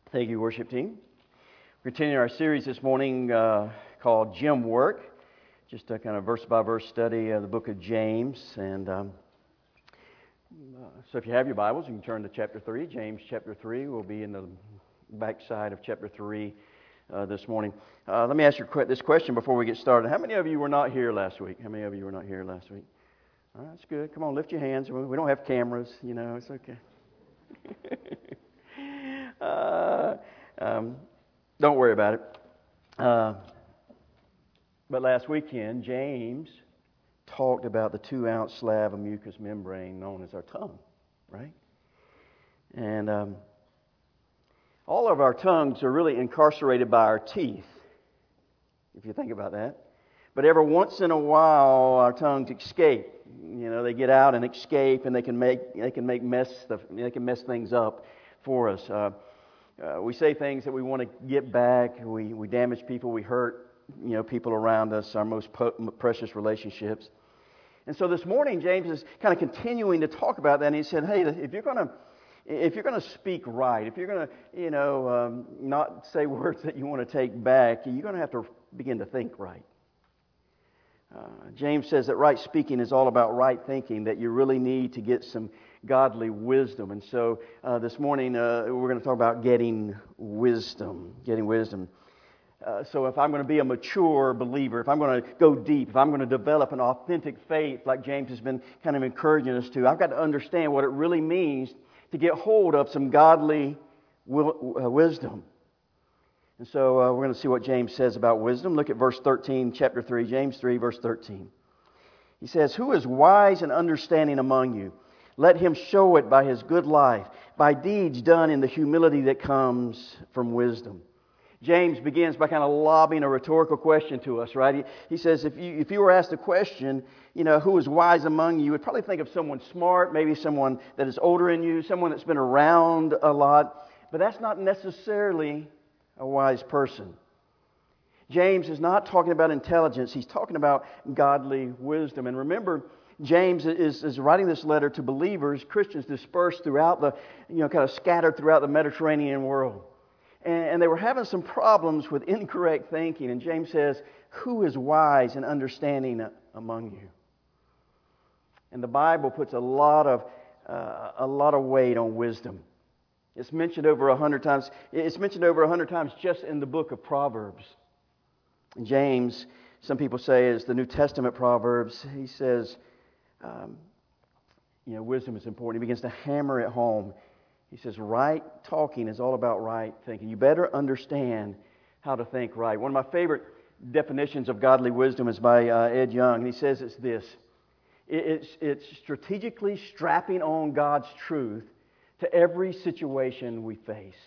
Thank you, worship team. We're continuing our series this morning called Gym Work, just a kind of verse-by-verse study of the book of James. And so if you have your Bibles, you can turn to chapter 3. James chapter 3 will be in the backside of chapter 3 this morning. Let me ask you this question before we get started. How many of you were not here last week? How many of you were not here last week? All right, that's good. Come on, lift your hands. We don't have cameras, it's okay. Don't worry about it. But last weekend, James talked about the 2-ounce slab of mucous membrane known as our tongue, right? And all of our tongues are really incarcerated by our teeth, if you think about that. But every once in a while, our tongues escape. They get out and escape, and they can mess things up for us. We say things that we want to get back. We damage people. We hurt, people around us, our most precious relationships. And so this morning, James is kind of continuing to talk about that. And he said, "Hey, if you're going to speak right, if you're going to, not say words that you want to take back, you're going to have to begin to think right." James says that right speaking is all about right thinking, that you really need to get some godly wisdom. And so this morning we're going to talk about getting wisdom. So if I'm going to be a mature believer, if I'm going to go deep, if I'm going to develop an authentic faith like James has been kind of encouraging us to, I've got to understand what it really means to get hold of some godly wisdom. And so we're going to see what James says about wisdom. Look at verse 13, chapter 3, James 3, verse 13. He says, "Who is wise and understanding among you? Let him show it by his good life, by deeds done in the humility that comes from wisdom." James begins by kind of lobbing a rhetorical question to us, right? He says, if you were asked a question, who is wise among you, you would probably think of someone smart, maybe someone that is older than you, someone that's been around a lot. But that's not necessarily a wise person. James is not talking about intelligence. He's talking about godly wisdom. And remember, James is writing this letter to believers, Christians dispersed throughout the, kind of scattered throughout the Mediterranean world. And they were having some problems with incorrect thinking. And James says, "Who is wise and understanding among you?" And the Bible puts a lot of weight on wisdom. It's mentioned over 100 times. It's mentioned over 100 times just in the book of Proverbs. And James, some people say, is the New Testament Proverbs. He says, wisdom is important. He begins to hammer it home. He says, right talking is all about right thinking. You better understand how to think right. One of my favorite definitions of godly wisdom is by Ed Young. And he says it's this. It's strategically strapping on God's truth to every situation we face.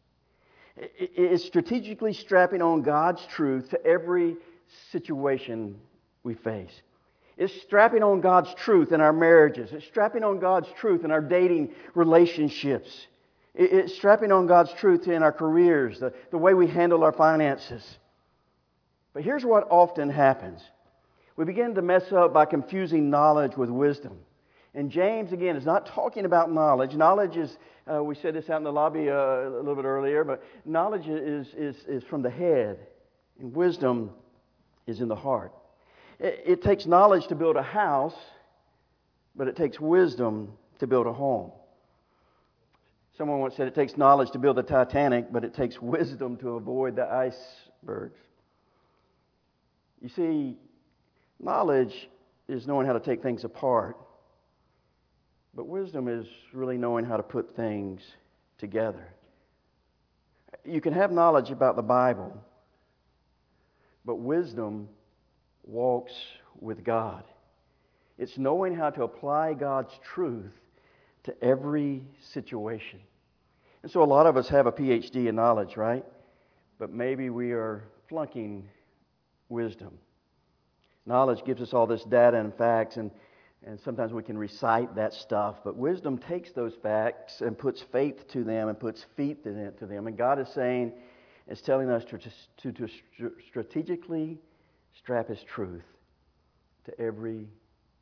It's strategically strapping on God's truth to every situation we face. It's strapping on God's truth in our marriages. It's strapping on God's truth in our dating relationships. It's strapping on God's truth in our careers, the way we handle our finances. But here's what often happens. We begin to mess up by confusing knowledge with wisdom. And James, again, is not talking about knowledge. Knowledge is, we said this out in the lobby a little bit earlier, but knowledge is from the head, and wisdom is in the heart. It takes knowledge to build a house, but it takes wisdom to build a home. Someone once said it takes knowledge to build the Titanic, but it takes wisdom to avoid the icebergs. You see, knowledge is knowing how to take things apart, but wisdom is really knowing how to put things together. You can have knowledge about the Bible, but wisdom walks with God. It's knowing how to apply God's truth to every situation. And so a lot of us have a PhD in knowledge, right? But maybe we are flunking wisdom. Knowledge gives us all this data and facts, and sometimes we can recite that stuff. But wisdom takes those facts and puts faith to them and puts feet to them. And God is telling us to strategically strap His truth to every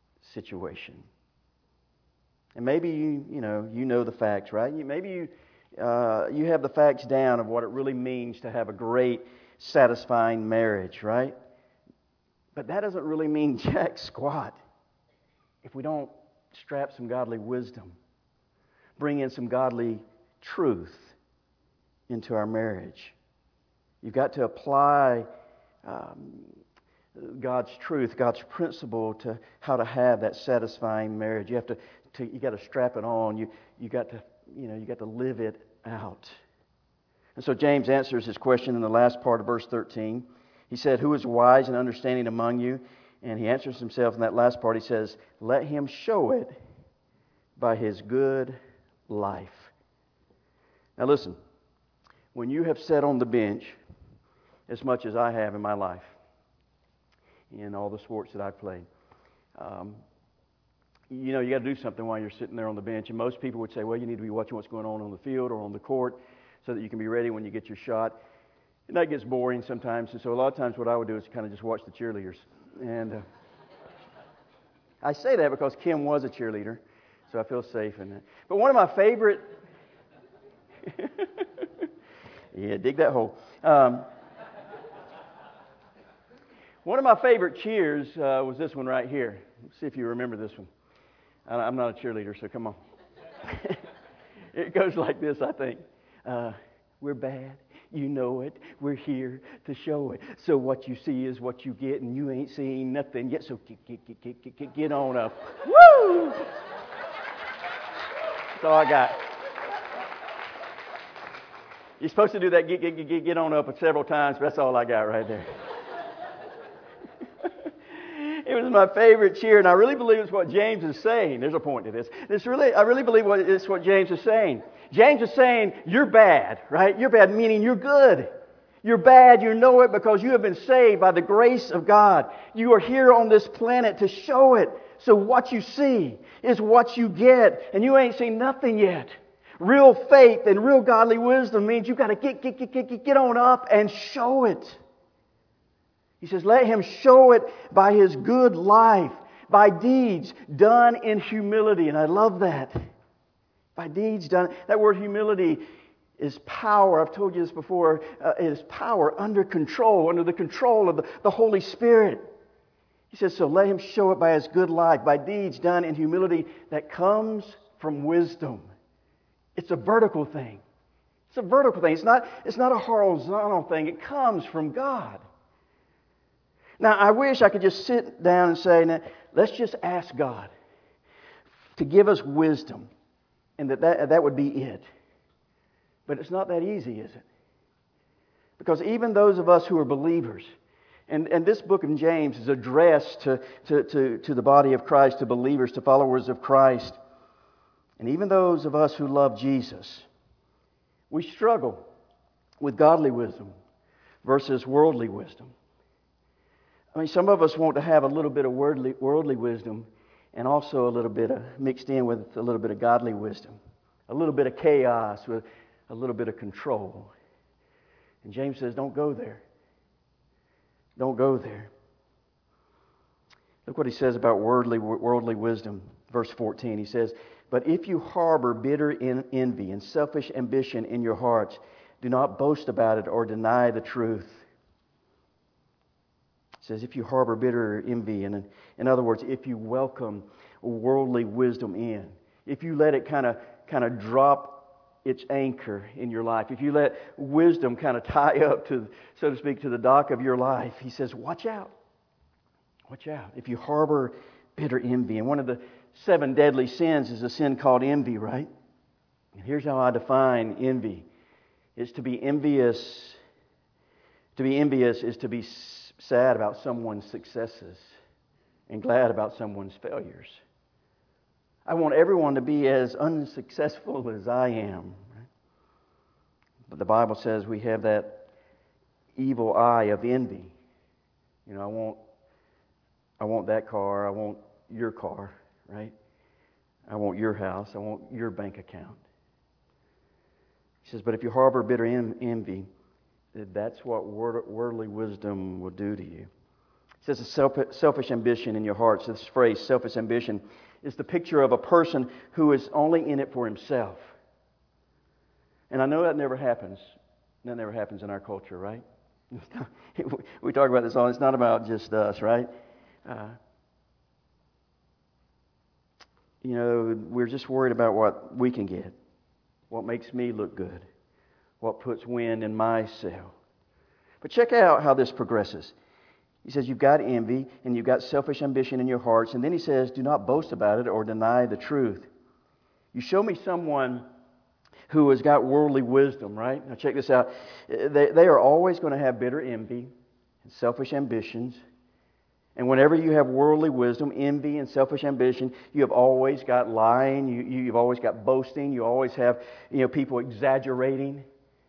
situation. And maybe you know the facts, right? Maybe you have the facts down of what it really means to have a great, satisfying marriage, right? But that doesn't really mean jack squat if we don't strap some godly wisdom, bring in some godly truth into our marriage. You've got to apply God's truth, God's principle to how to have that satisfying marriage. You have you got to strap it on. You got to live it out. And so James answers his question in the last part of verse 13. He said, "Who is wise and understanding among you?" And he answers himself in that last part. He says, "Let him show it by his good life." Now listen, when you have sat on the bench as much as I have in my life, in all the sports that I've played, you got to do something while you're sitting there on the bench. And most people would say, well, you need to be watching what's going on the field or on the court so that you can be ready when you get your shot. And that gets boring sometimes. And so a lot of times what I would do is kind of just watch the cheerleaders. And I say that because Kim was a cheerleader, so I feel safe in that. But one of my favorite... yeah, dig that hole. One of my favorite cheers was this one right here. Let's see if you remember this one. I'm not a cheerleader, so come on. It goes like this, I think. We're bad. You know it. We're here to show it. So what you see is what you get, and you ain't seeing nothing yet. So get on up. Woo! That's all I got. You're supposed to do that get on up several times, but that's all I got right there. It was my favorite cheer, and I really believe it's what James is saying. There's a point to this. I really believe it's what James is saying. James is saying, you're bad, right? You're bad, meaning you're good. You're bad, you know it, because you have been saved by the grace of God. You are here on this planet to show it. So what you see is what you get, and you ain't seen nothing yet. Real faith and real godly wisdom means you've got to get on up and show it. He says, let him show it by his good life, by deeds done in humility. And I love that. By deeds done. That word humility is power. I've told you this before. It is power under control, under the control of the Holy Spirit. He says, so let him show it by his good life, by deeds done in humility that comes from wisdom. It's a vertical thing. It's a vertical thing. It's not a horizontal thing. It comes from God. Now, I wish I could just sit down and say, now, let's just ask God to give us wisdom, and that would be it. But it's not that easy, is it? Because even those of us who are believers, and this book of James is addressed to the body of Christ, to believers, to followers of Christ, and even those of us who love Jesus, we struggle with godly wisdom versus worldly wisdom. I mean, some of us want to have a little bit of worldly wisdom and also a little bit of mixed in with a little bit of godly wisdom. A little bit of chaos with a little bit of control. And James says, don't go there. Don't go there. Look what he says about worldly wisdom. Verse 14, he says, but if you harbor bitter envy and selfish ambition in your hearts, do not boast about it or deny the truth. It says, if you harbor bitter envy, and in other words, if you welcome worldly wisdom in, if you let it kind of drop its anchor in your life, if you let wisdom kind of tie up to, so to speak, to the dock of your life, he says, watch out. Watch out. If you harbor bitter envy, and one of the 7 deadly sins is a sin called envy, right? And here's how I define envy. It's to be envious. To be envious is to be sad about someone's successes and glad about someone's failures. I want everyone to be as unsuccessful as I am. Right? But the Bible says we have that evil eye of envy. You know, I want that car. I want your car, right? I want your house. I want your bank account. He says, but if you harbor bitter envy, that's what worldly wisdom will do to you. It says a selfish ambition in your hearts. This phrase, selfish ambition, is the picture of a person who is only in it for himself. And I know that never happens. That never happens in our culture, right? We talk about this all. It's not about just us, right? We're just worried about what we can get, what makes me look good, what puts wind in my sail. But check out how this progresses. He says you've got envy and you've got selfish ambition in your hearts. And then he says, do not boast about it or deny the truth. You show me someone who has got worldly wisdom, right? Now check this out. They are always going to have bitter envy and selfish ambitions. And whenever you have worldly wisdom, envy, and selfish ambition, you have always got lying. You've always got boasting. You always have people exaggerating.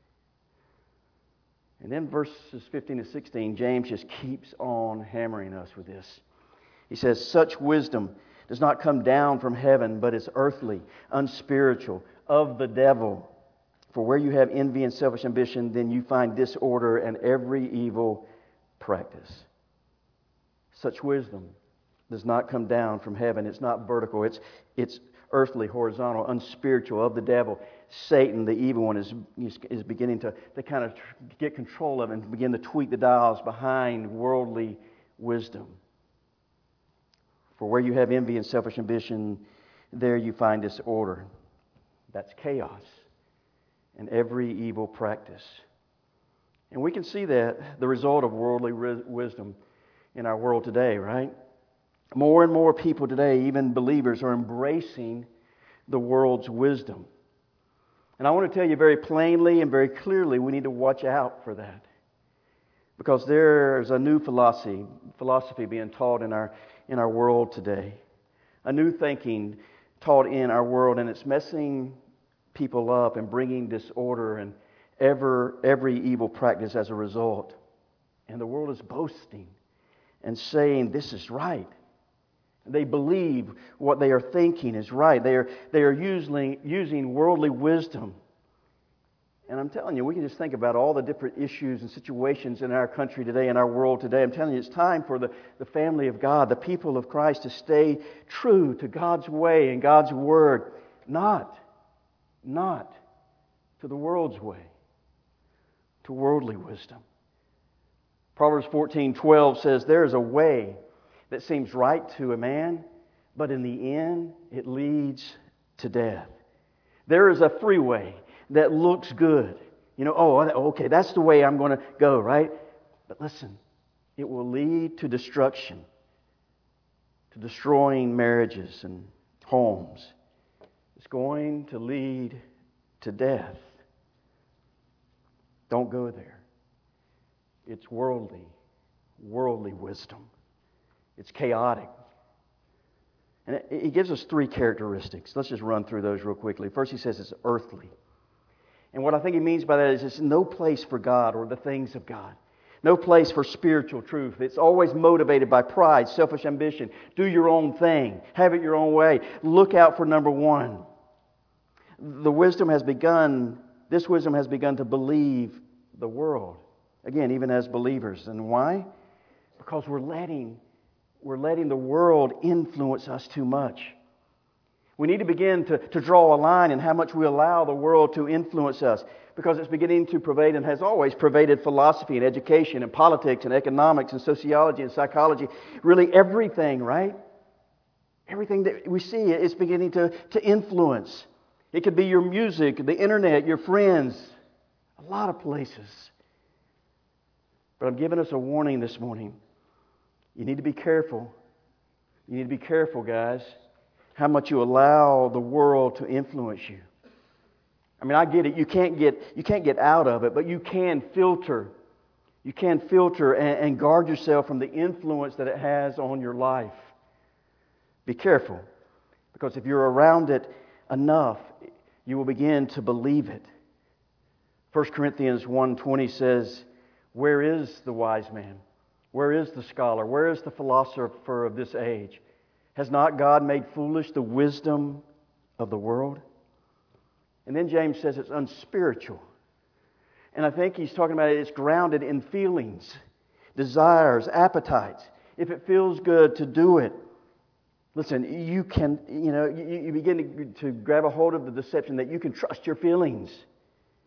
And then verses 15 to 16, James just keeps on hammering us with this. He says, such wisdom does not come down from heaven, but is earthly, unspiritual, of the devil. For where you have envy and selfish ambition, then you find disorder and every evil practice. Such wisdom does not come down from heaven. It's not vertical. It's earthly, horizontal, unspiritual, of the devil. Satan, the evil one, is beginning to kind of get control of and begin to tweak the dials behind worldly wisdom. For where you have envy and selfish ambition, there you find disorder. That's chaos and every evil practice. And we can see that, the result of worldly wisdom in our world today, right? More and more people today, even believers, are embracing the world's wisdom. And I want to tell you very plainly and very clearly, we need to watch out for that. Because there's a new philosophy being taught in our world today. A new thinking taught in our world, and it's messing people up and bringing disorder and every evil practice as a result. And the world is boasting and saying this is right. They believe what they are thinking is right. They are using worldly wisdom. And I'm telling you, we can just think about all the different issues and situations in our country today, in our world today. I'm telling you, it's time for the family of God, the people of Christ, to stay true to God's way and God's word, not to the world's way, to worldly wisdom. Proverbs 14:12 says, there is a way that seems right to a man, but in the end it leads to death. There is a freeway that looks good. Okay, that's the way I'm going to go, right? But listen, it will lead to destruction, to destroying marriages and homes. It's going to lead to death. Don't go there. It's worldly wisdom. It's chaotic. And he gives us three characteristics. Let's just run through those real quickly. First, he says it's earthly. And what I think he means by that is it's no place for God or the things of God. No place for spiritual truth. It's always motivated by pride, selfish ambition. Do your own thing. Have it your own way. Look out for number one. This wisdom has begun to believe the world. Again, even as believers. And why? Because we're letting the world influence us too much. We need to begin to draw a line in how much we allow the world to influence us, because it's beginning to pervade and has always pervaded philosophy and education and politics and economics and sociology and psychology. Really everything, right? Everything that we see is beginning to influence. It could be your music, the internet, your friends, a lot of places. But I'm giving us a warning this morning. You need to be careful. You need to be careful, guys, how much you allow the world to influence you. I mean, I get it. You can't get out of it, but you can filter. You can filter and guard yourself from the influence that it has on your life. Be careful, because if you're around it enough, you will begin to believe it. 1 Corinthians 1:20 says, where is the wise man? Where is the scholar? Where is the philosopher of this age? Has not God made foolish the wisdom of the world? And then James says it's unspiritual. And I think he's talking about it's grounded in feelings, desires, appetites. If it feels good to do it. Listen, you begin to grab a hold of the deception that you can trust your feelings.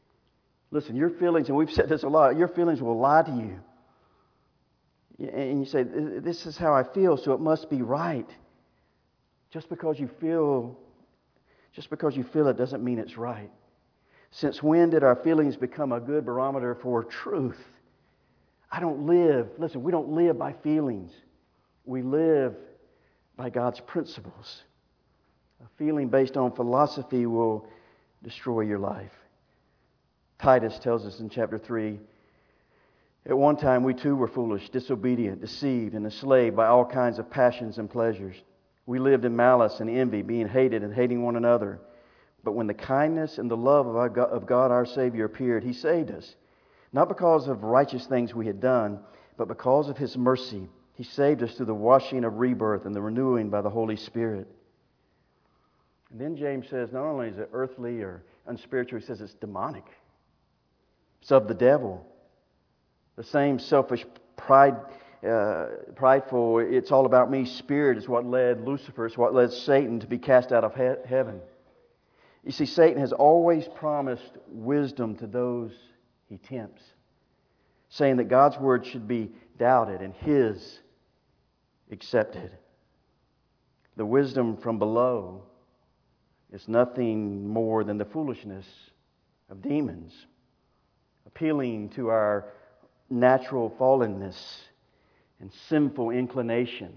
Listen, your feelings, and we've said this a lot, your feelings will lie to you. And you say, this is how I feel, so it must be right. Just because you feel it doesn't mean it's right. Since when did our feelings become a good barometer for truth? We don't live by feelings. We live by God's principles. A feeling based on philosophy will destroy your life. Titus tells us in chapter 3, at one time we too were foolish, disobedient, deceived, and enslaved by all kinds of passions and pleasures. We lived in malice and envy, being hated and hating one another. But when the kindness and the love of God our Savior appeared, He saved us, not because of righteous things we had done, but because of His mercy. He saved us through the washing of rebirth and the renewing by the Holy Spirit. And then James says, not only is it earthly or unspiritual, he says it's demonic. It's of the devil. The same selfish, prideful, it's all about me spirit is what led Lucifer, it's what led Satan to be cast out of heaven. You see, Satan has always promised wisdom to those he tempts, saying that God's word should be doubted and His accepted. The wisdom from below is nothing more than the foolishness of demons, appealing to our natural fallenness and sinful inclination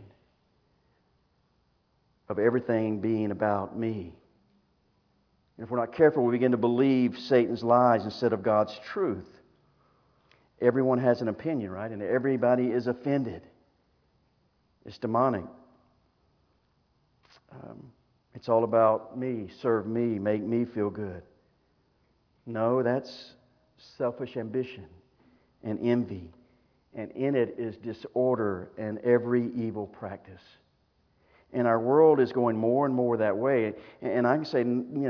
of everything being about me. And if we're not careful, we begin to believe Satan's lies instead of God's truth. Everyone has an opinion, right? And everybody is offended. It's demonic. It's all about me, serve me, make me feel good. No, that's selfish ambition and envy. And in it is disorder and every evil practice. And our world is going more and more that way. And I can say,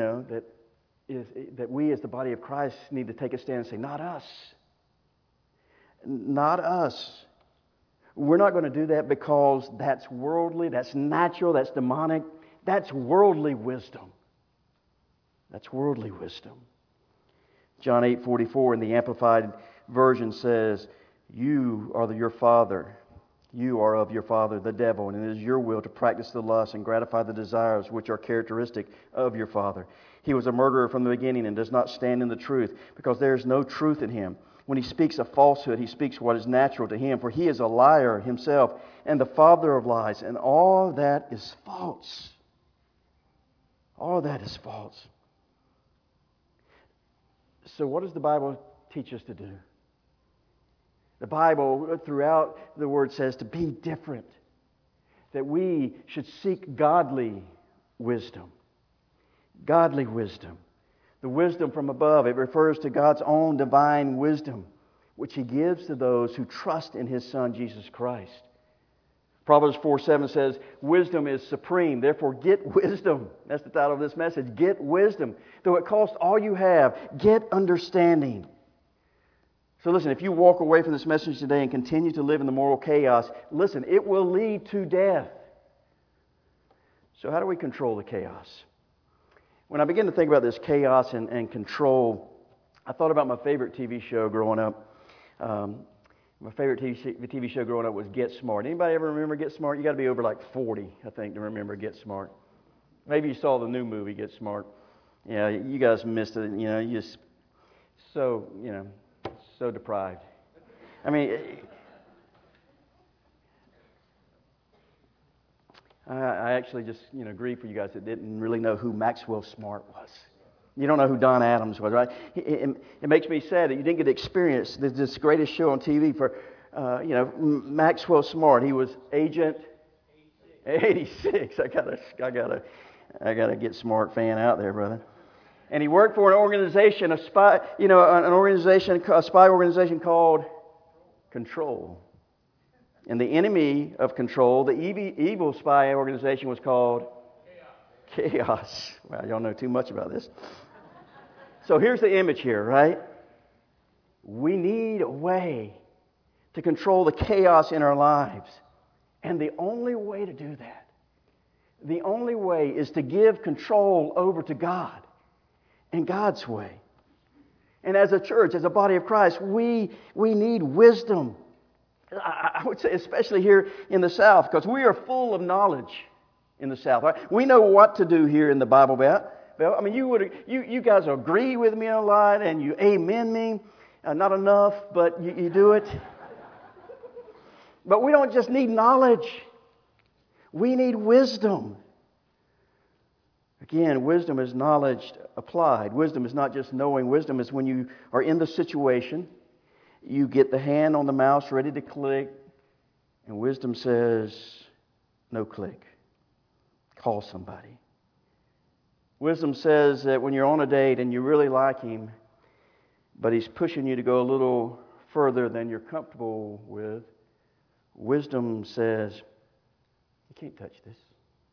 that we as the body of Christ need to take a stand and say, not us. Not us. We're not going to do that because that's worldly, that's natural, that's demonic. That's worldly wisdom. That's worldly wisdom. John 8:44 in the Amplified Version says, You are of your father, the devil, and it is your will to practice the lust and gratify the desires which are characteristic of your father. He was a murderer from the beginning and does not stand in the truth, because there is no truth in him. When he speaks a falsehood, he speaks what is natural to him, for he is a liar himself and the father of lies, and all that is false. All that is false. So what does the Bible teach us to do? The Bible, throughout the Word, says to be different. That we should seek godly wisdom. Godly wisdom. The wisdom from above. It refers to God's own divine wisdom, which He gives to those who trust in His Son, Jesus Christ. Proverbs 4:7 says, wisdom is supreme, therefore get wisdom. That's the title of this message. Get wisdom. Though it costs all you have, get understanding. So listen, if you walk away from this message today and continue to live in the moral chaos, listen, it will lead to death. So how do we control the chaos? When I began to think about this chaos and control, I thought about my favorite TV show growing up. My favorite TV show growing up was Get Smart. Anybody ever remember Get Smart? You got to be over like 40, I think, to remember Get Smart. Maybe you saw the new movie Get Smart. Yeah, you guys missed it. You just so deprived. I mean, I actually just grieve for you guys that didn't really know who Maxwell Smart was. You don't know who Don Adams was, right? It makes me sad that you didn't get to experience this greatest show on TV for, Maxwell Smart. He was Agent 86. I gotta get Smart fan out there, brother. And he worked for an organization, a spy organization called Control. And the enemy of Control, the evil spy organization, was called Chaos. Wow, y'all know too much about this. So here's the image here, right? We need a way to control the chaos in our lives. And the only way to do that, the only way is to give control over to God and God's way. And as a church, as a body of Christ, we need wisdom. I would say especially here in the South, because we are full of knowledge in the South. Right? We know what to do here in the Bible Belt. I mean, you guys agree with me a lot, and you amen me. Not enough, but you do it. But we don't just need knowledge. We need wisdom. Again, wisdom is knowledge applied. Wisdom is not just knowing. Wisdom is when you are in the situation, you get the hand on the mouse ready to click, and wisdom says, no click. Call somebody. Wisdom says that when you're on a date and you really like him, but he's pushing you to go a little further than you're comfortable with, wisdom says, you can't touch this.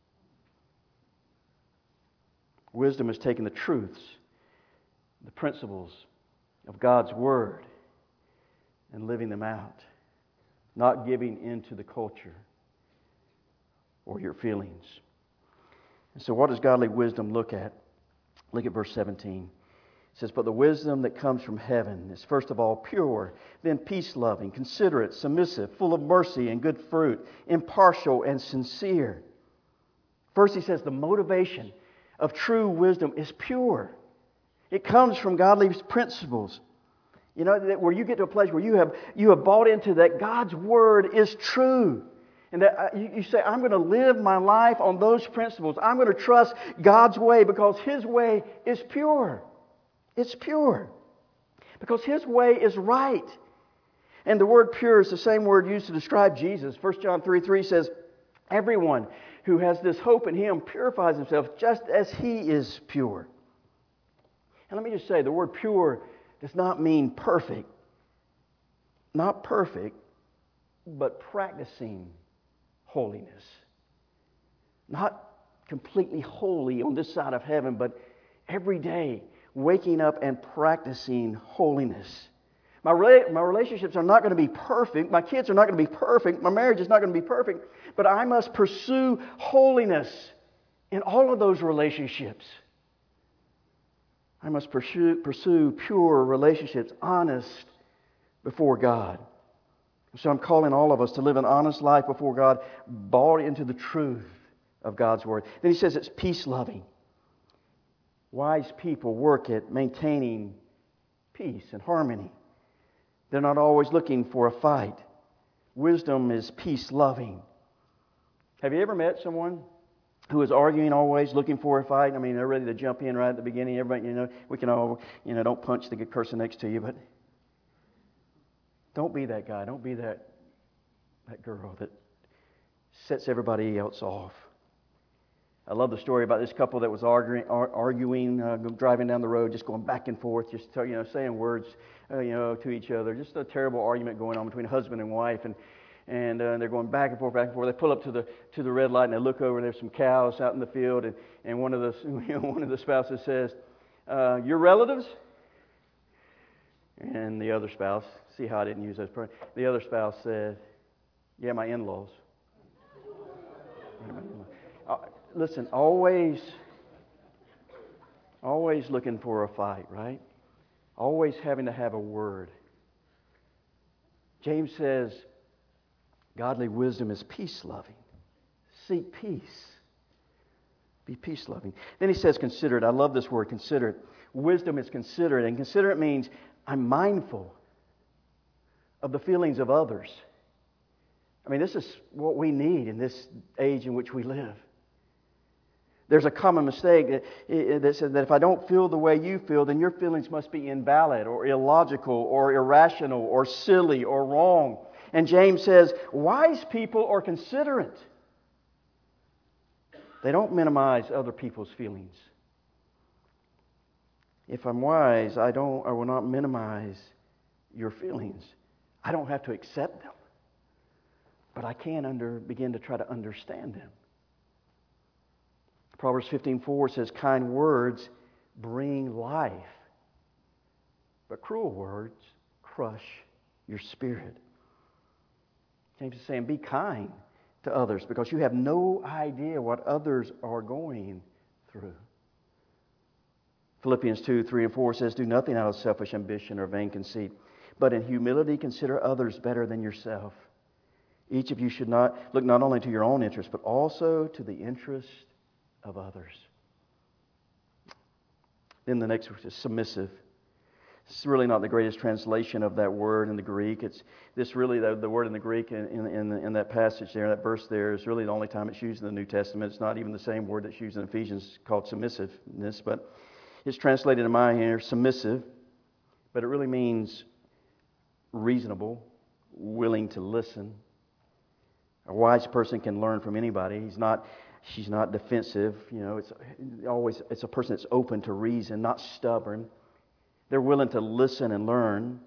Wisdom is taking the truths, the principles of God's Word and living them out, not giving into the culture or your feelings. And so what does godly wisdom look at? Look at verse 17. It says, but the wisdom that comes from heaven is first of all pure, then peace-loving, considerate, submissive, full of mercy and good fruit, impartial and sincere. First he says the motivation of true wisdom is pure. It comes from godly principles. You know, that where you get to a place where you have bought into that God's Word is true. And that you say, I'm going to live my life on those principles. I'm going to trust God's way because His way is pure. It's pure. Because His way is right. And the word pure is the same word used to describe Jesus. 1 John 3:3 says, everyone who has this hope in Him purifies himself just as He is pure. And let me just say, the word pure does not mean perfect. Not perfect, but practicing holiness. Not completely holy on this side of heaven, but every day waking up and practicing holiness. My relationships are not going to be perfect. My kids are not going to be perfect. My marriage is not going to be perfect. But I must pursue holiness in all of those relationships. I must pursue pure relationships, honest before God. So I'm calling all of us to live an honest life before God, bought into the truth of God's Word. Then he says it's peace-loving. Wise people work at maintaining peace and harmony. They're not always looking for a fight. Wisdom is peace-loving. Have you ever met someone who is arguing always, looking for a fight? I mean, they're ready to jump in right at the beginning. Everybody, we can all, don't punch the person next to you, but don't be that guy. Don't be that girl that sets everybody else off. I love the story about this couple that was arguing, driving down the road, just going back and forth, just saying words, to each other. Just a terrible argument going on between husband and wife, and they're going back and forth, back and forth. They pull up to the red light, and they look over, and there's some cows out in the field, and one of the spouses says, "Your relatives?" And the other spouse, see how I didn't use those pronouns. The other spouse said, "Yeah, my in-laws." Listen, always looking for a fight, right? Always having to have a word. James says, godly wisdom is peace-loving. Seek peace. Be peace-loving. Then he says considerate. I love this word, considerate. Wisdom is considerate, and considerate means I'm mindful of the feelings of others. I mean, this is what we need in this age in which we live. There's a common mistake that says that if I don't feel the way you feel, then your feelings must be invalid or illogical or irrational or silly or wrong. And James says, wise people are considerate. They don't minimize other people's feelings. If I'm wise, I will not minimize your feelings. I don't have to accept them, but I can begin to try to understand them. Proverbs 15:4 says, kind words bring life, but cruel words crush your spirit. James is saying, be kind to others because you have no idea what others are going through. Philippians 2, 3, and 4 says, "Do nothing out of selfish ambition or vain conceit, but in humility consider others better than yourself. Each of you should not look not only to your own interest, but also to the interest of others." Then the next word is submissive. It's really not the greatest translation of that word in the Greek. It's this really the word in the Greek in that passage there, that verse there, is really the only time it's used in the New Testament. It's not even the same word that's used in Ephesians called submissiveness, but it's translated in my here submissive, but it really means reasonable, willing to listen. A wise person can learn from anybody. She's not defensive. It's a person that's open to reason, not stubborn. They're willing to listen and learn,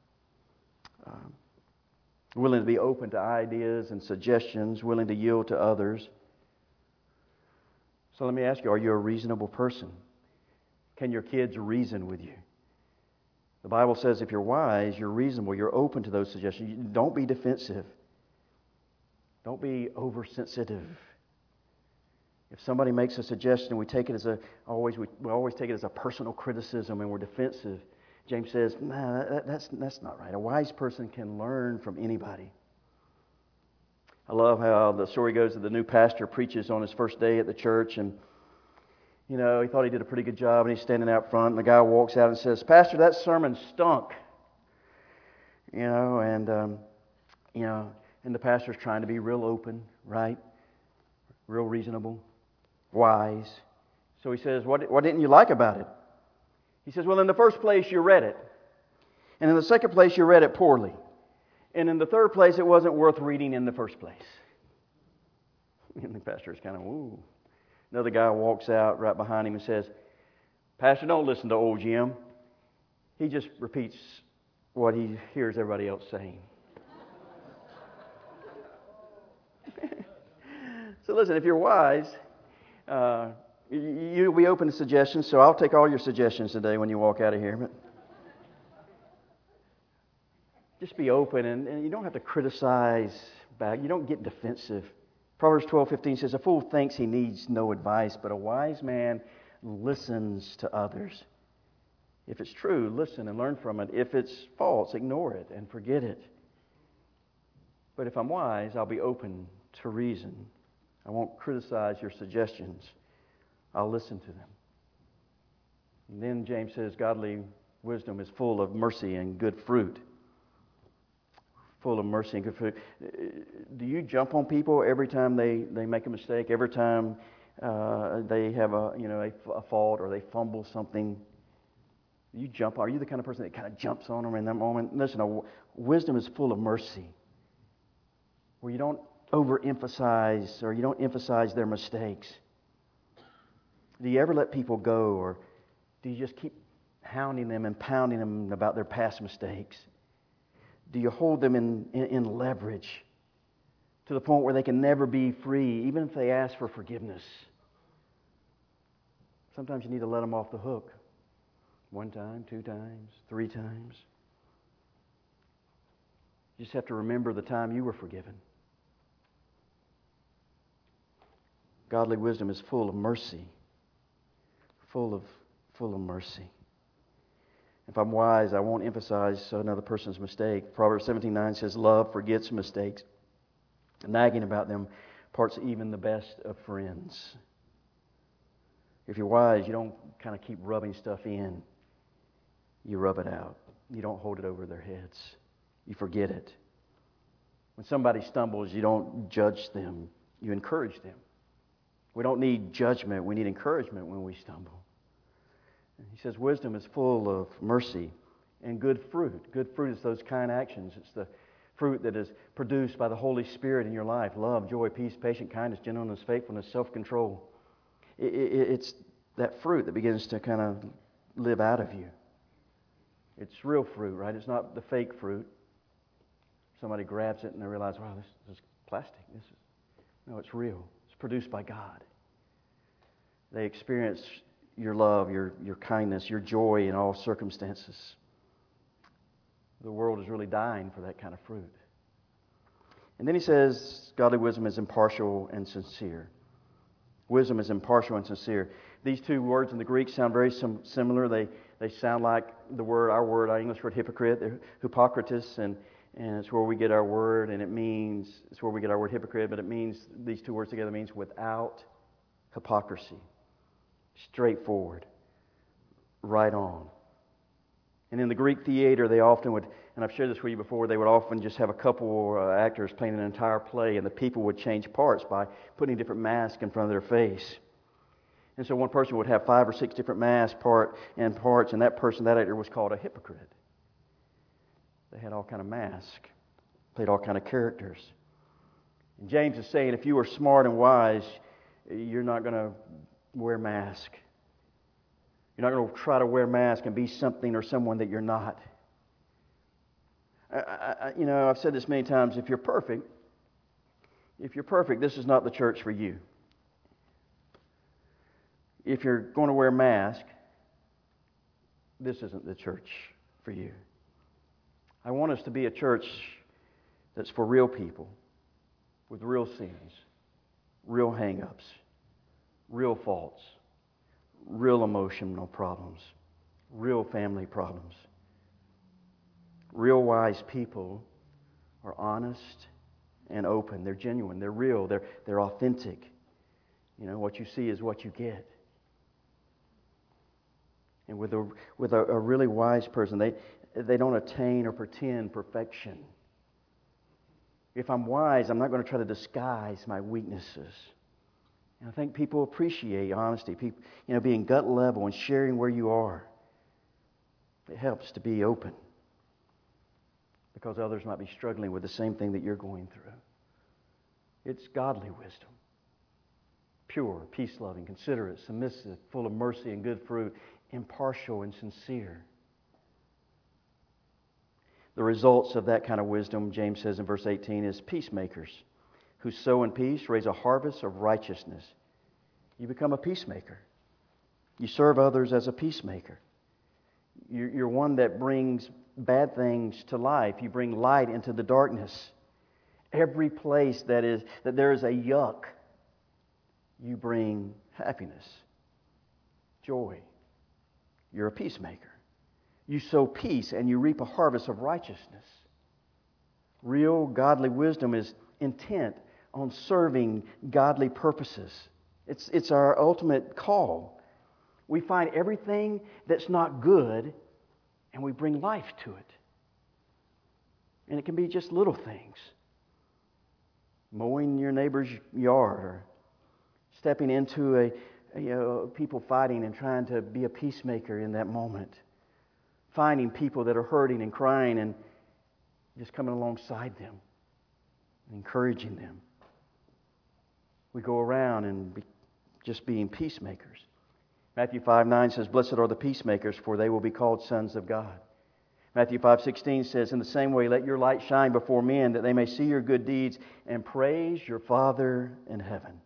willing to be open to ideas and suggestions, willing to yield to others. So let me ask you, are you a reasonable person? Can your kids reason with you? The Bible says if you're wise, you're reasonable, you're open to those suggestions. Don't be defensive. Don't be oversensitive. If somebody makes a suggestion, we take it we always take it as a personal criticism, and we're defensive. James says, "Nah, that's not right. A wise person can learn from anybody." I love how the story goes that the new pastor preaches on his first day at the church, and he thought he did a pretty good job, and he's standing out front, and the guy walks out and says, "Pastor, that sermon stunk." And the pastor's trying to be real open, right? Real reasonable, wise. So he says, what didn't you like about it? He says, "Well, in the first place, you read it. And in the second place, you read it poorly. And in the third place, it wasn't worth reading in the first place." And the pastor's kind of, ooh. Another guy walks out right behind him and says, "Pastor, don't listen to old Jim. He just repeats what he hears everybody else saying." So listen, if you're wise, you'll be open to suggestions, so I'll take all your suggestions today when you walk out of here. But just be open, and you don't have to criticize back. You don't get defensive. Proverbs 12:15 says, "A fool thinks he needs no advice, but a wise man listens to others." If it's true, listen and learn from it. If it's false, ignore it and forget it. But if I'm wise, I'll be open to reason. I won't criticize your suggestions. I'll listen to them. And then James says, godly wisdom is full of mercy and good fruit. Full of mercy and good fruit. Do you jump on people every time they make a mistake? Every time they have a fault or they fumble something? You jump. Are you the kind of person that kind of jumps on them in that moment? Listen, wisdom is full of mercy, where you don't overemphasize or you don't emphasize their mistakes. Do you ever let people go, or do you just keep hounding them and pounding them about their past mistakes? Do you hold them in leverage to the point where they can never be free, even if they ask for forgiveness? Sometimes you need to let them off the hook. 1 time, 2 times, 3 times. You just have to remember the time you were forgiven. Godly wisdom is full of mercy. Full of mercy. If I'm wise, I won't emphasize another person's mistake. Proverbs 17:9 says, "Love forgets mistakes. Nagging about them parts even the best of friends." If you're wise, you don't kind of keep rubbing stuff in. You rub it out. You don't hold it over their heads. You forget it. When somebody stumbles, you don't judge them. You encourage them. We don't need judgment. We need encouragement when we stumble. And he says wisdom is full of mercy and good fruit. Good fruit is those kind actions. It's the fruit that is produced by the Holy Spirit in your life. Love, joy, peace, patience, kindness, gentleness, faithfulness, self-control. It's that fruit that begins to kind of live out of you. It's real fruit, right? It's not the fake fruit. Somebody grabs it and they realize, wow, this is plastic. No, it's real. It's produced by God. They experience your love, your kindness, your joy in all circumstances. The world is really dying for that kind of fruit. And then he says, godly wisdom is impartial and sincere. Wisdom is impartial and sincere. These two words in the Greek sound very similar. They sound like our English word hypocrite, they're Hippocrates, and it's where we get our word, and it's where we get our word hypocrite, but it means, these two words together means without hypocrisy. Straightforward. Right on. And in the Greek theater, they often would, and I've shared this with you before, they would often just have a couple actors playing an entire play, and the people would change parts by putting different masks in front of their face. And so one person would have 5 or 6 different masks, parts, and that actor was called a hypocrite. They had all kind of masks, played all kind of characters. And James is saying, if you are smart and wise, you're not going to wear mask. You're not going to try to wear mask and be something or someone that you're not. I've said this many times, if you're perfect, this is not the church for you. If you're going to wear a mask, this isn't the church for you. I want us to be a church that's for real people, with real sins, real hang-ups, real faults, real emotional problems, real family problems. Real wise people are honest and open. They're genuine. They're real. They're authentic. What you see is what you get. And with a really wise person, they don't attain or pretend perfection. If I'm wise, I'm not going to try to disguise my weaknesses. And I think people appreciate honesty. People, being gut level and sharing where you are. It helps to be open, because others might be struggling with the same thing that you're going through. It's godly wisdom. Pure, peace-loving, considerate, submissive, full of mercy and good fruit, impartial and sincere. The results of that kind of wisdom, James says in verse 18, is peacemakers who sow in peace raise a harvest of righteousness. You become a peacemaker. You serve others as a peacemaker. You're one that brings bad things to life. You bring light into the darkness. Every place that there is a yuck, you bring happiness, joy. You're a peacemaker. You sow peace and you reap a harvest of righteousness. Real godly wisdom is intent on serving godly purposes. It's our ultimate call. We find everything that's not good and we bring life to it. And it can be just little things. Mowing your neighbor's yard, or stepping into people fighting and trying to be a peacemaker in that moment. Finding people that are hurting and crying and just coming alongside them and encouraging them. We go around and just being peacemakers. Matthew 5:9 says, "Blessed are the peacemakers, for they will be called sons of God." Matthew 5:16 says, "In the same way, let your light shine before men, that they may see your good deeds and praise your Father in heaven."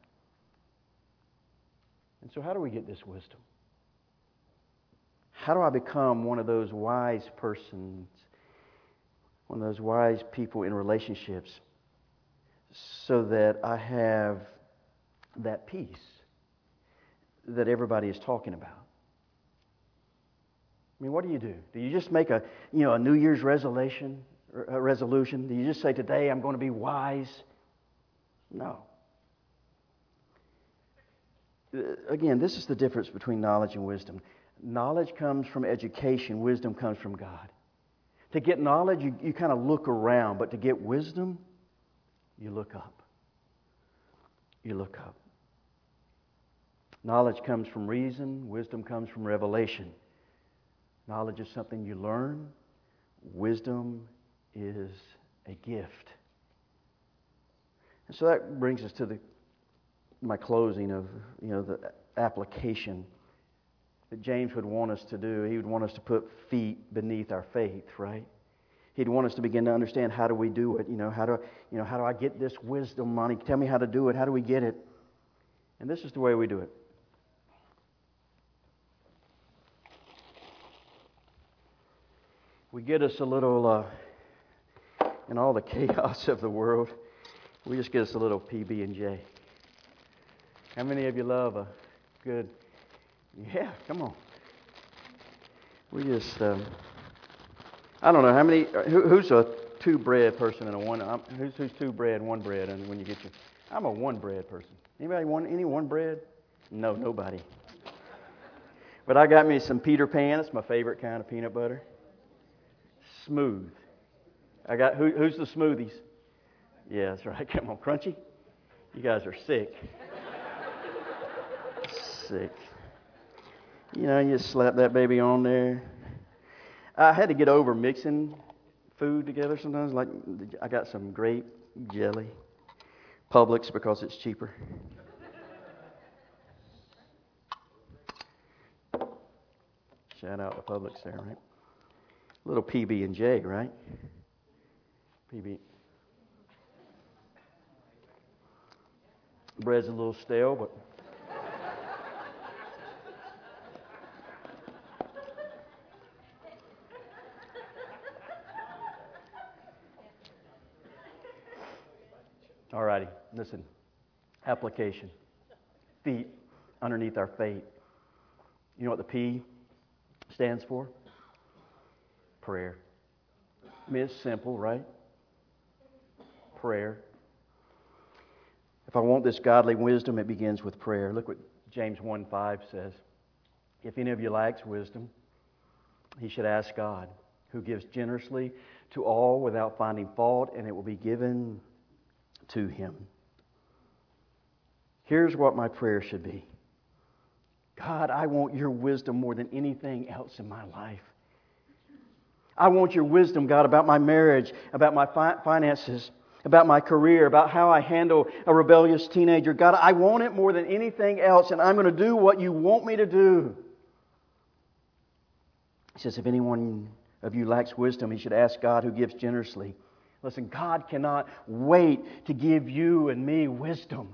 And so how do we get this wisdom? How do I become one of those wise persons, one of those wise people in relationships, so that I have that peace that everybody is talking about? I mean, what do? Do you just make a New Year's resolution? Do you just say, today I'm going to be wise? No. Again, this is the difference between knowledge and wisdom. Knowledge comes from education. Wisdom comes from God. To get knowledge, you kind of look around. But to get wisdom, you look up. You look up. Knowledge comes from reason. Wisdom comes from revelation. Knowledge is something you learn. Wisdom is a gift. And so that brings us to my closing of the application that James would want us to do. He would want us to put feet beneath our faith, right? He'd want us to begin to understand, how do we do it? How do I get this wisdom, Monty? Tell me how to do it. How do we get it? And this is the way we do it. We get us a little, in all the chaos of the world, we just get us a little PB&J. How many of you love a good Yeah, come on. We just, I don't know how many, who's a two bread person and a one, who's two bread, one bread, and when you get your, I'm a one bread person. Anybody want any one bread? No, nobody. But I got me some Peter Pan. It's my favorite kind of peanut butter. Smooth. I got, who's the smoothies? Yeah, that's right. Come on, crunchy. You guys are sick. Sick. You know, you just slap that baby on there. I had to get over mixing food together sometimes. Like, I got some grape jelly. Publix because it's cheaper. Shout out to Publix there, right? A little PB&J, right? PB. Bread's a little stale, but all righty. Listen, application. Feet underneath our faith. You know what the P stands for? Prayer. I mean, it's simple, right? Prayer. If I want this godly wisdom, it begins with prayer. Look what James 1:5 says. If any of you lacks wisdom, he should ask God, who gives generously to all without finding fault, and it will be given to him. Here's what my prayer should be. God, I want your wisdom more than anything else in my life. I want your wisdom, God, about my marriage, about my finances, about my career, about how I handle a rebellious teenager. God, I want it more than anything else, and I'm going to do what you want me to do. He says, if anyone of you lacks wisdom, he should ask God, who gives generously. Listen, God cannot wait to give you and me wisdom.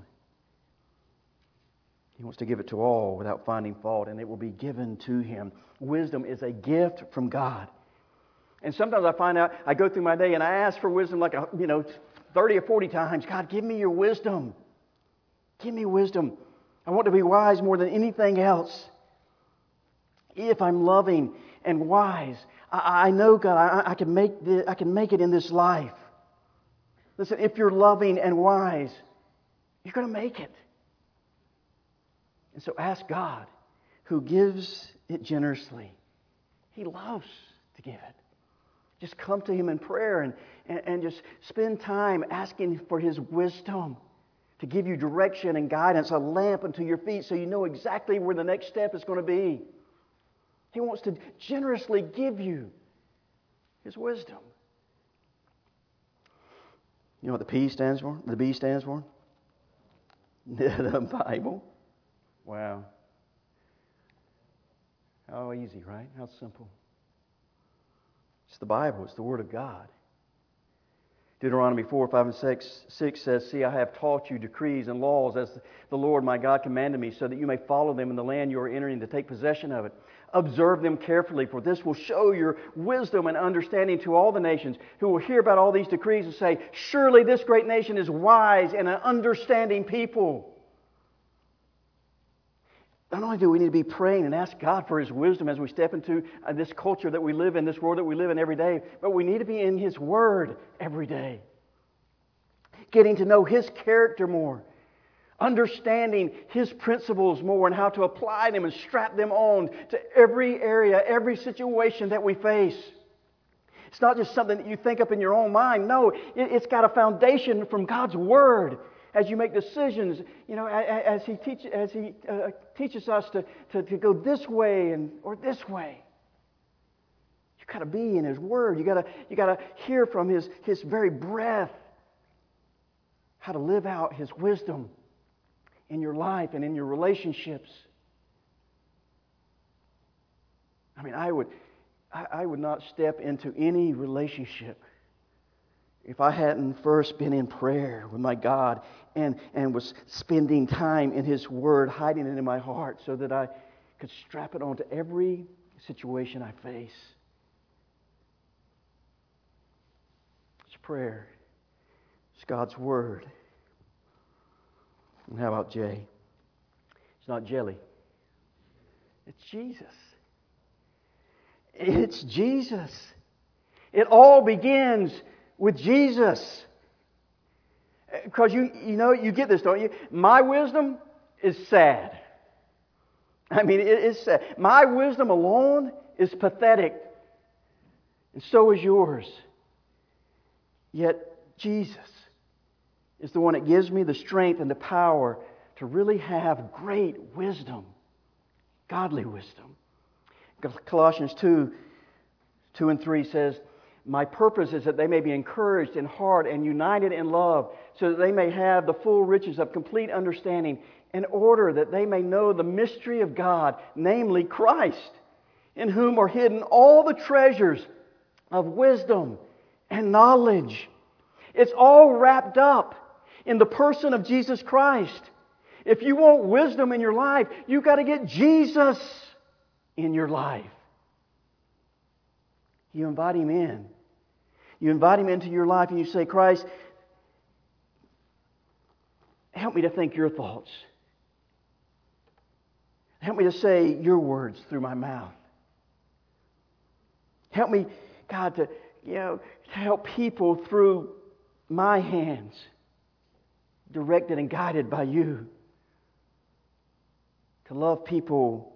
He wants to give it to all without finding fault, and it will be given to him. Wisdom is a gift from God. And sometimes I find out, I go through my day and I ask for wisdom like, 30 or 40 times. God, give me your wisdom. Give me wisdom. I want to be wise more than anything else. If I'm loving and wise, I know, God, I can make it in this life. Listen, if you're loving and wise, you're going to make it. And so ask God, who gives it generously. He loves to give it. Just come to Him in prayer and just spend time asking for His wisdom to give you direction and guidance, a lamp unto your feet so you know exactly where the next step is going to be. He wants to generously give you His wisdom. You know what the P stands for? The B stands for? The Bible. Wow. How easy, right? How simple. It's the Bible. It's the Word of God. Deuteronomy 4, 5, and 6 says, See, I have taught you decrees and laws as the Lord my God commanded me, so that you may follow them in the land you are entering to take possession of it. Observe them carefully, for this will show your wisdom and understanding to all the nations who will hear about all these decrees and say, Surely this great nation is wise and an understanding people. Not only do we need to be praying and ask God for His wisdom as we step into this culture that we live in, this world that we live in every day, but we need to be in His Word every day. Getting to know His character more. Understanding His principles more and how to apply them and strap them on to every area, every situation that we face. It's not just something that you think up in your own mind. No, it's got a foundation from God's Word. As you make decisions, as He teaches us to go this way or this way. You've got to be in His Word. You got to hear from His very breath how to live out His wisdom in your life and in your relationships. I mean, I would not step into any relationship if I hadn't first been in prayer with my God and was spending time in His Word, hiding it in my heart so that I could strap it onto every situation I face. It's prayer. It's God's Word. And how about J? It's not jelly. It's Jesus. It's Jesus. It all begins with Jesus. Because you get this, don't you? My wisdom is sad. I mean, it is sad. My wisdom alone is pathetic. And so is yours. Yet Jesus is the one that gives me the strength and the power to really have great wisdom. Godly wisdom. Colossians 2 and 3 says, my purpose is that they may be encouraged in heart and united in love, so that they may have the full riches of complete understanding, in order that they may know the mystery of God, namely Christ, in whom are hidden all the treasures of wisdom and knowledge. It's all wrapped up in the person of Jesus Christ. If you want wisdom in your life, you've got to get Jesus in your life. You invite Him in. You invite Him into your life and you say, Christ, help me to think your thoughts. Help me to say your words through my mouth. Help me, God, to help people through my hands, directed and guided by you. To love people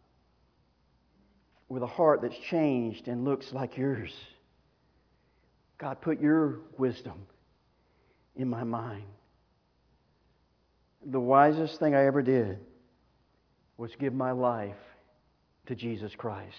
with a heart that's changed and looks like yours. God, put your wisdom in my mind. The wisest thing I ever did was give my life to Jesus Christ.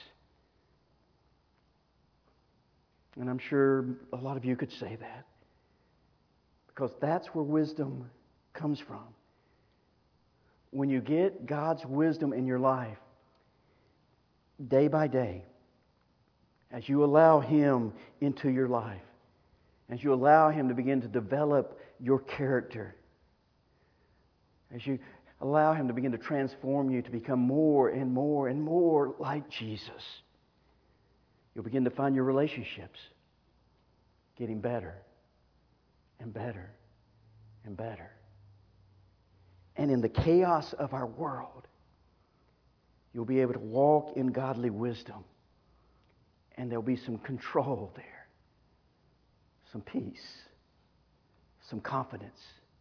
And I'm sure a lot of you could say that. Because that's where wisdom comes from. When you get God's wisdom in your life, day by day, as you allow Him into your life, as you allow Him to begin to develop your character, as you allow Him to begin to transform you to become more and more and more like Jesus, you'll begin to find your relationships getting better and better and better. And in the chaos of our world, you'll be able to walk in godly wisdom. And there'll be some control there. Some peace. Some confidence.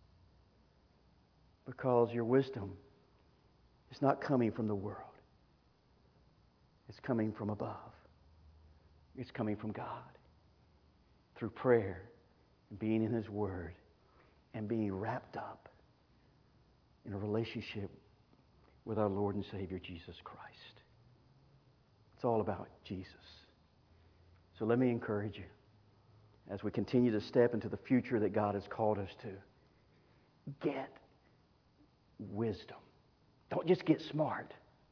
Because your wisdom is not coming from the world. It's coming from above. It's coming from God. Through prayer, being in His Word, and being wrapped up in a relationship with our Lord and Savior, Jesus Christ. It's all about Jesus. So let me encourage you as we continue to step into the future that God has called us to. Get wisdom. Don't just get smart.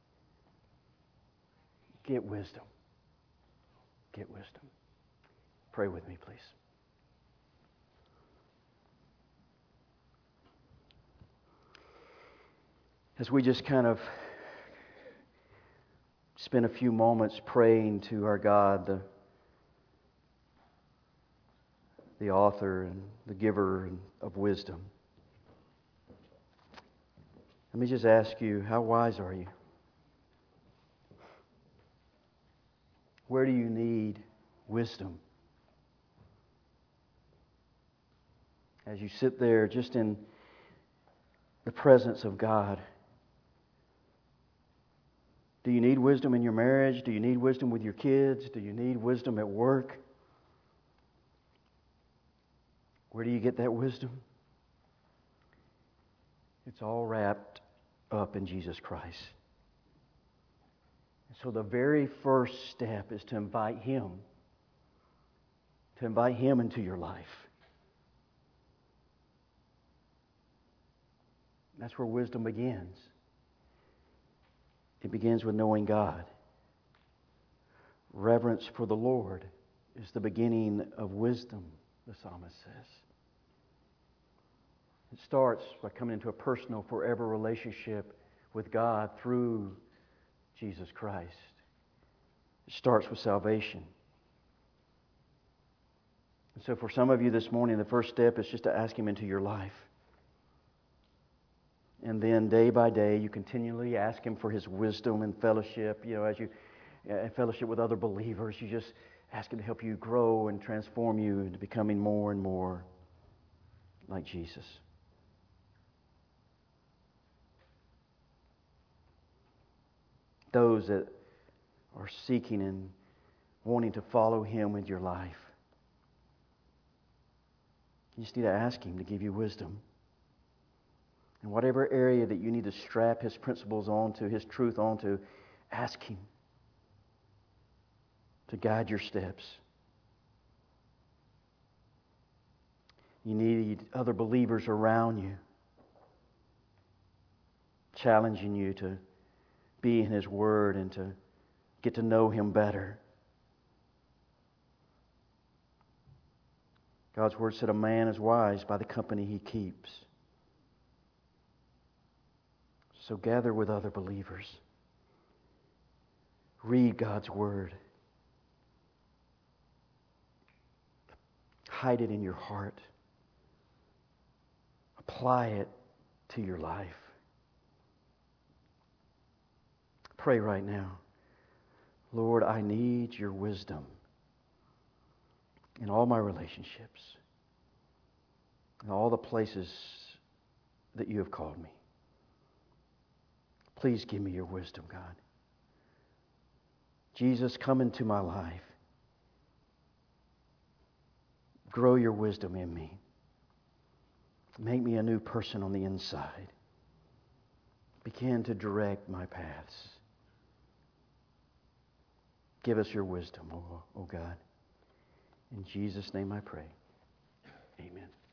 Get wisdom. Get wisdom. Pray with me, please. As we just kind of spend a few moments praying to our God, the author and the giver of wisdom, let me just ask you, how wise are you? Where do you need wisdom? As you sit there just in the presence of God, do you need wisdom in your marriage? Do you need wisdom with your kids? Do you need wisdom at work? Where do you get that wisdom? It's all wrapped up in Jesus Christ. So the very first step is to invite Him into your life. That's where wisdom begins. It begins with knowing God. Reverence for the Lord is the beginning of wisdom, the psalmist says. It starts by coming into a personal, forever relationship with God through Jesus Christ. It starts with salvation. And so for some of you this morning, the first step is just to ask Him into your life. And then day by day, you continually ask Him for His wisdom and fellowship. As you fellowship with other believers, you just ask Him to help you grow and transform you into becoming more and more like Jesus. Those that are seeking and wanting to follow Him with your life, you just need to ask Him to give you wisdom. In whatever area that you need to strap His principles onto, His truth onto, ask Him to guide your steps. You need other believers around you, challenging you to be in His Word and to get to know Him better. God's Word said a man is wise by the company he keeps. So gather with other believers. Read God's Word. Hide it in your heart. Apply it to your life. Pray right now. Lord, I need your wisdom in all my relationships, in all the places that you have called me. Please give me your wisdom, God. Jesus, come into my life. Grow your wisdom in me. Make me a new person on the inside. Begin to direct my paths. Give us your wisdom, oh God. In Jesus' name I pray. Amen.